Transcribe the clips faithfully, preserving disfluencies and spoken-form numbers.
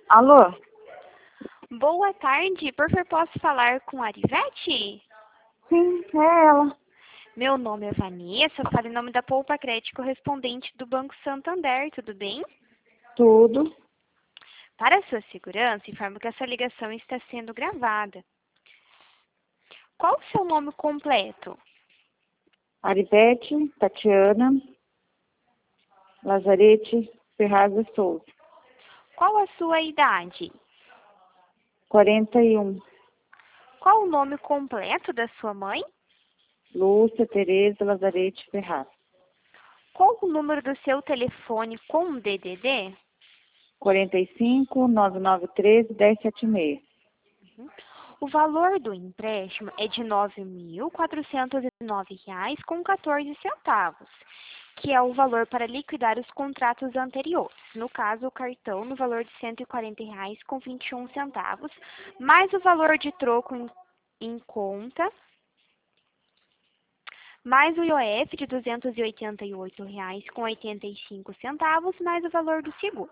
Alô? Boa tarde, por favor, posso falar com a Arivete? Sim, é ela. Meu nome é Vanessa, eu falo em nome da Poupa Crédito correspondente do Banco Santander, tudo bem? Tudo. Para sua segurança, informo que essa ligação está sendo gravada. Qual o seu nome completo? Arivete, Tatiana, Lazarete, Ferraz de Souza. Qual a sua idade? quarenta e um. Qual o nome completo da sua mãe? Lúcia Tereza Lazarete Ferraz. Qual o número do seu telefone com D D D? quarenta e cinco, nove nove um três, um zero sete seis. O valor do empréstimo é de nove mil quatrocentos e nove reais com quatorze centavos, que é o valor para liquidar os contratos anteriores. No caso, o cartão no valor de cento e quarenta reais com vinte e um centavos, mais o valor de troco em, em conta, mais o I O F de duzentos e oitenta e oito reais com oitenta e cinco centavos, mais o valor do seguro.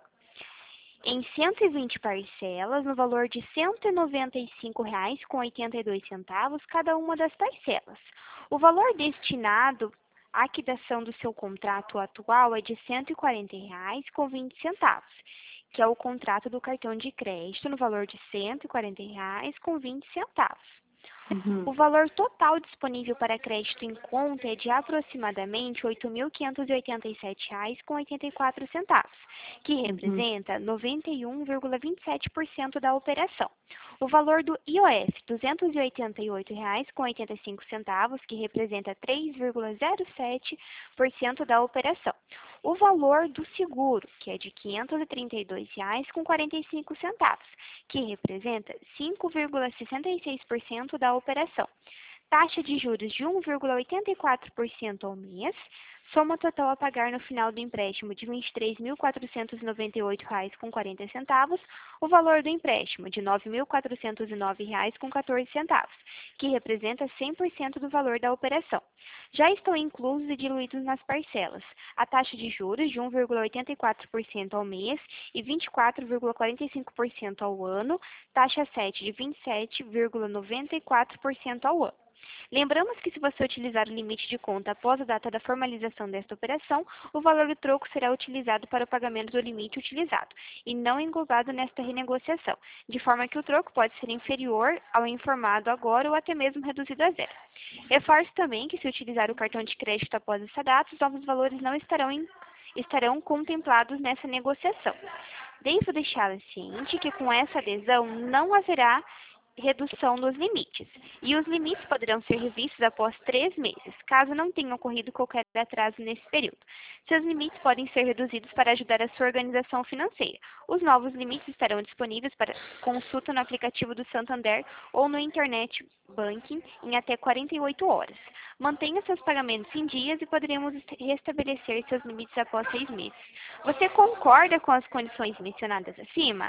Em cento e vinte parcelas, no valor de cento e noventa e cinco reais com oitenta e dois centavos, cada uma das parcelas. O valor destinado à quitação do seu contrato atual é de cento e quarenta reais com vinte centavos, que é o contrato do cartão de crédito no valor de cento e quarenta reais com vinte centavos. Uhum. O valor total disponível para crédito em conta é de aproximadamente oito mil quinhentos e oitenta e sete reais com oitenta e quatro centavos, que representa noventa e um vírgula vinte e sete por cento da operação. O valor do I O F, duzentos e oitenta e oito reais com oitenta e cinco centavos, que representa três vírgula zero sete por cento da operação. O valor do seguro, que é de quinhentos e trinta e dois reais com quarenta e cinco centavos, que representa cinco vírgula sessenta e seis por cento da operação. Taxa de juros de um vírgula oitenta e quatro por cento ao mês. Soma total a pagar no final do empréstimo de vinte e três mil quatrocentos e noventa e oito reais com quarenta centavos. O valor do empréstimo de nove mil quatrocentos e nove reais com quatorze centavos, que representa cem por cento do valor da operação. Já estão inclusos e diluídos nas parcelas a taxa de juros de um vírgula oitenta e quatro por cento ao mês e vinte e quatro vírgula quarenta e cinco por cento ao ano, taxa sete de vinte e sete vírgula noventa e quatro por cento ao ano. Lembramos que se você utilizar o limite de conta após a data da formalização desta operação, o valor do troco será utilizado para o pagamento do limite utilizado e não englobado nesta renegociação, de forma que o troco pode ser inferior ao informado agora ou até mesmo reduzido a zero. Reforço também que se utilizar o cartão de crédito após essa data, os novos valores não estarão, em, estarão contemplados nessa negociação. Devo deixá-la ciente que com essa adesão não haverá redução nos limites, e os limites poderão ser revistos após três meses, caso não tenha ocorrido qualquer atraso nesse período. Seus limites podem ser reduzidos para ajudar a sua organização financeira. Os novos limites estarão disponíveis para consulta no aplicativo do Santander ou no Internet Banking em até quarenta e oito horas. Mantenha seus pagamentos em dias e poderemos restabelecer seus limites após seis meses. Você concorda com as condições mencionadas acima?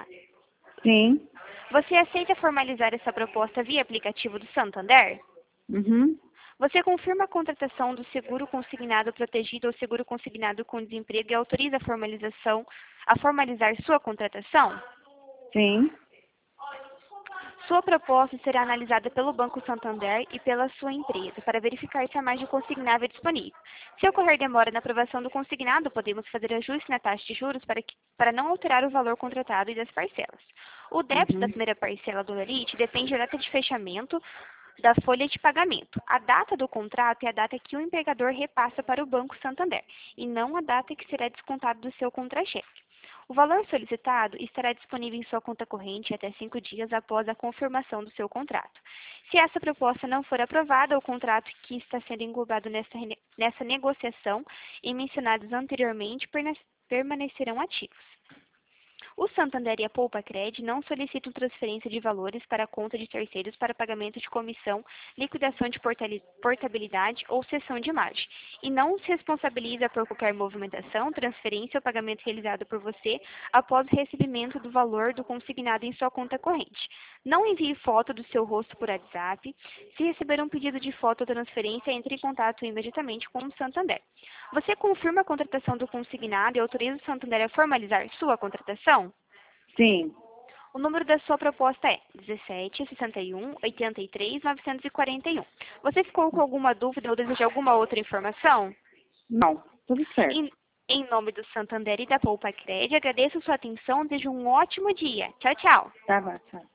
Sim. Você aceita formalizar essa proposta via aplicativo do Santander? Uhum. Você confirma a contratação do seguro consignado protegido ou seguro consignado com desemprego e autoriza a formalização, a formalizar sua contratação? Sim. Sua proposta será analisada pelo Banco Santander e pela sua empresa para verificar se a margem consignável é disponível. Se ocorrer demora na aprovação do consignado, podemos fazer ajuste na taxa de juros para, que, para não alterar o valor contratado e das parcelas. O débito Uhum. da primeira parcela do limite depende da data de fechamento da folha de pagamento. A data do contrato é a data que o empregador repassa para o Banco Santander e não a data que será descontado do seu contra-cheque. O valor solicitado estará disponível em sua conta corrente até cinco dias após a confirmação do seu contrato. Se essa proposta não for aprovada, o contrato que está sendo englobado nessa, nessa negociação e mencionados anteriormente permanecerão ativos. O Santander e a Poupa Cred não solicitam transferência de valores para a conta de terceiros para pagamento de comissão, liquidação de portabilidade ou cessão de margem, e não se responsabiliza por qualquer movimentação, transferência ou pagamento realizado por você após o recebimento do valor do consignado em sua conta corrente. Não envie foto do seu rosto por WhatsApp. Se receber um pedido de foto ou transferência, entre em contato imediatamente com o Santander. Você confirma a contratação do consignado e autoriza o Santander a formalizar sua contratação? Sim. O número da sua proposta é dezessete, sessenta e um, oitenta e três, novecentos e quarenta e um. Você ficou com alguma dúvida ou deseja alguma outra informação? Não, tudo certo. Em, em nome do Santander e da Poupa Cred, agradeço sua atenção e desejo um ótimo dia. Tchau, tchau. Tá bom, tchau.